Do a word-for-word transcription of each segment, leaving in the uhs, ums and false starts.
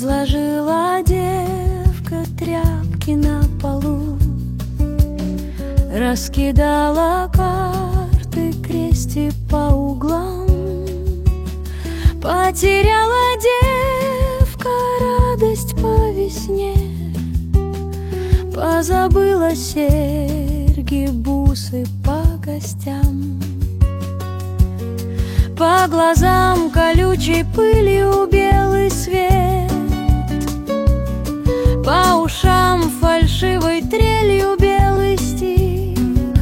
Разложила девка тряпки на полу, раскидала карты, крести по углам. Потеряла девка радость по весне, позабыла серьги, бусы по гостям. По глазам колючей пылью белый свет, по ушам фальшивой трелью белый стих.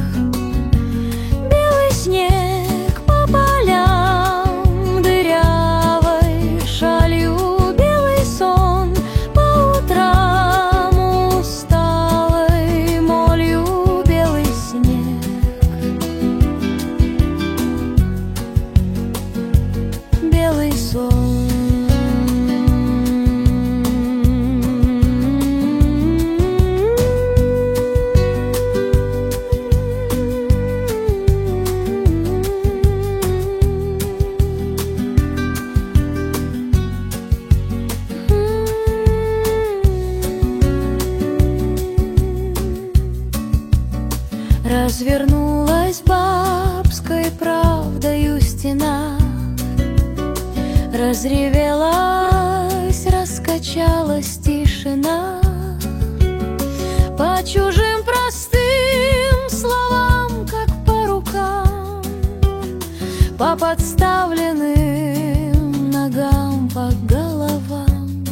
Белый снег по полям дырявой шалью, белый сон по утрам усталой молью. Белый снег, белый сон. Развернулась бабской правдою стена, разревелась, раскачалась тишина. По чужим простым словам, как по рукам, по подставленным ногам, по головам.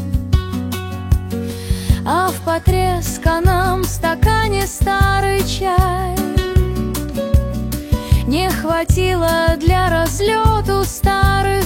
А в потресканном стакане старый чай не хватило для разлету старых